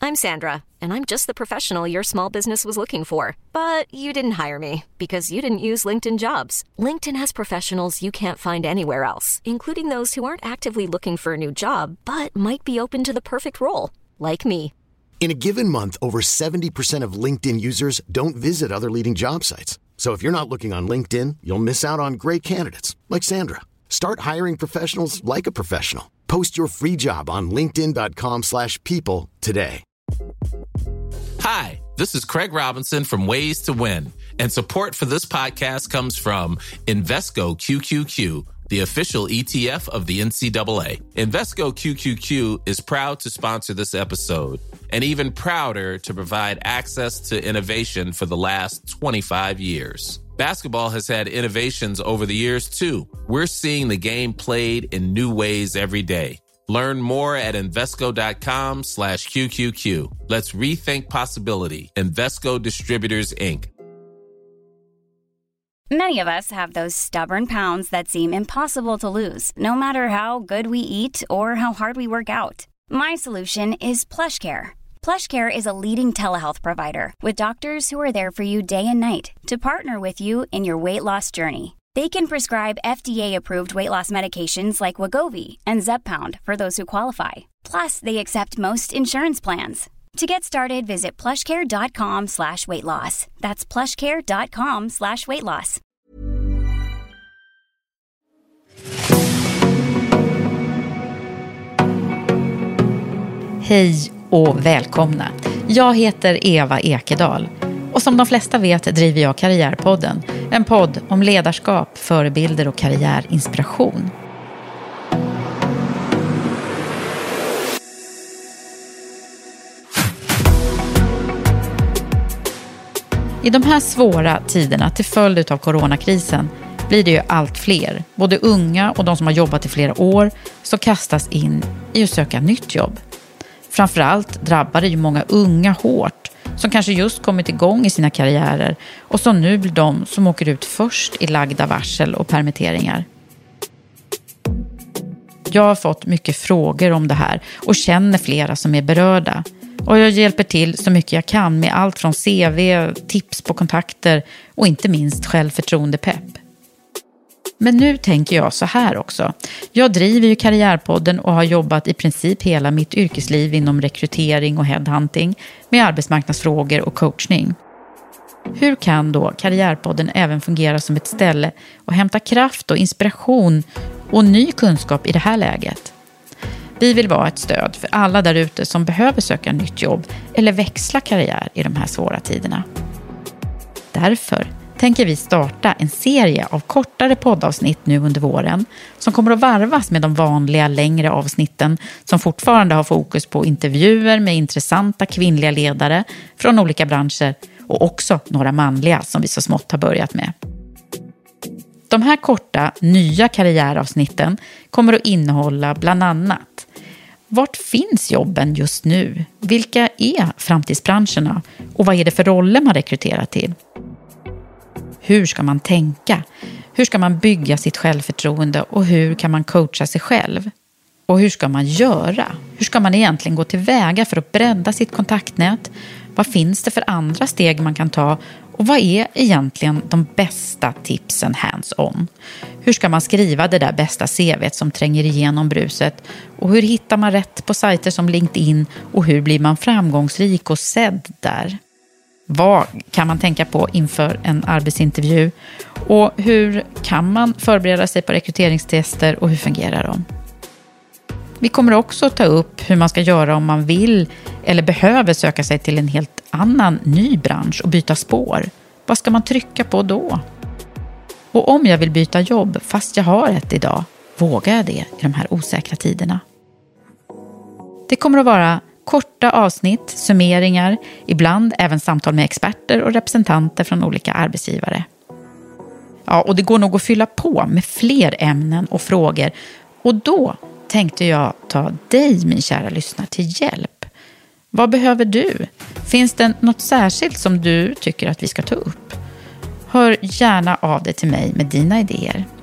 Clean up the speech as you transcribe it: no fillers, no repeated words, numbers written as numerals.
I'm Sandra, and I'm just the professional your small business was looking for. But you didn't hire me because you didn't use LinkedIn Jobs. LinkedIn has professionals you can't find anywhere else, including those who aren't actively looking for a new job, but might be open to the perfect role, like me. In a given month, over 70% of LinkedIn users don't visit other leading job sites. So if you're not looking on LinkedIn, you'll miss out on great candidates like Sandra. Start hiring professionals like a professional. Post your free job on linkedin.com/people today. Hi, this is Craig Robinson from Ways to Win, and support for this podcast comes from Invesco QQQ, the official ETF of the NCAA. Invesco QQQ is proud to sponsor this episode, and even prouder to provide access to innovation for the last 25 years. Basketball has had innovations over the years, too. We're seeing the game played in new ways every day. Learn more at Invesco.com/QQQ. Let's rethink possibility. Invesco Distributors, Inc. Many of us have those stubborn pounds that seem impossible to lose, no matter how good we eat or how hard we work out. My solution is PlushCare. PlushCare is a leading telehealth provider with doctors who are there for you day and night to partner with you in your weight loss journey. They can prescribe FDA-approved weight loss medications like Wegovy and Zepbound for those who qualify. Plus, they accept most insurance plans. To get started, visit plushcare.com/weightloss. That's plushcare.com/weightloss. Hej och välkomna. Jag heter Eva Ekedal och som de flesta vet driver jag Karriärpodden, en podd om ledarskap, förebilder och karriärinspiration. I de här svåra tiderna till följd av coronakrisen blir det ju allt fler, både unga och de som har jobbat i flera år, som kastas in i att söka nytt jobb. Framförallt drabbar det ju många unga hårt som kanske just kommit igång i sina karriärer och som nu blir de som åker ut först i lagda varsel och permitteringar. Jag har fått mycket frågor om det här och känner flera som är berörda. Och jag hjälper till så mycket jag kan med allt från CV, tips på kontakter och inte minst självförtroendepepp. Men nu tänker jag så här också. Jag driver ju Karriärpodden och har jobbat i princip hela mitt yrkesliv inom rekrytering och headhunting med arbetsmarknadsfrågor och coachning. Hur kan då Karriärpodden även fungera som ett ställe och hämta kraft och inspiration och ny kunskap i det här läget? Vi vill vara ett stöd för alla där ute som behöver söka nytt jobb eller växla karriär i de här svåra tiderna. Därför tänker vi starta en serie av kortare poddavsnitt nu under våren som kommer att varvas med de vanliga längre avsnitten som fortfarande har fokus på intervjuer med intressanta kvinnliga ledare från olika branscher och också några manliga som vi så smått har börjat med. De här korta, nya karriäravsnitten kommer att innehålla bland annat: vart finns jobben just nu? Vilka är framtidsbranscherna? Och vad är det för roller man rekryterar till? Hur ska man tänka? Hur ska man bygga sitt självförtroende? Och hur kan man coacha sig själv? Och hur ska man göra? Hur ska man egentligen gå tillväga för att bredda sitt kontaktnät? Vad finns det för andra steg man kan ta? Och vad är egentligen de bästa tipsen hands-on? Hur ska man skriva det där bästa CV:t som tränger igenom bruset? Och hur hittar man rätt på sajter som LinkedIn? Och hur blir man framgångsrik och sedd där? Vad kan man tänka på inför en arbetsintervju? Och hur kan man förbereda sig på rekryteringstester och hur fungerar de? Vi kommer också ta upp hur man ska göra om man vill eller behöver söka sig till en helt annan ny bransch och byta spår. Vad ska man trycka på då? Och om jag vill byta jobb fast jag har ett idag, vågar jag det i de här osäkra tiderna? Det kommer att vara korta avsnitt, summeringar, ibland även samtal med experter och representanter från olika arbetsgivare. Ja, och det går nog att fylla på med fler ämnen och frågor. Och då tänkte jag ta dig, min kära lyssnare, till hjälp. Vad behöver du? Finns det något särskilt som du tycker att vi ska ta upp? Hör gärna av dig till mig med dina idéer.